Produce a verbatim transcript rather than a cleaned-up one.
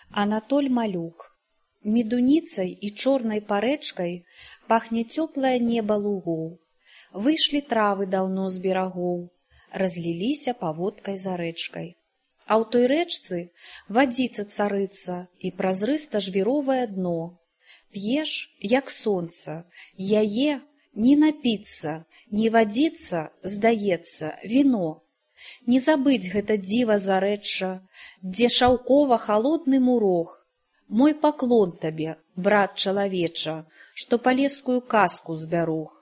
Анатоль Малюк. Медуніцай і чорнай парэчкай пахне цёплае неба лугоў. Выйшлі травы даўно з берагоў, разліліся паводкай за рэчкай. А ў той рэчцы вадзіца царыца і празрыста-жвіровае дно. П'еш, як сонца, яе не напіцца, не вадзіцца, здаецца, віно. Не забыць гэта дзіва зарэчча, дзе шаўкова-халодны мурог. Мой паклон табе, брат чалавеча, што палескую казку збярог.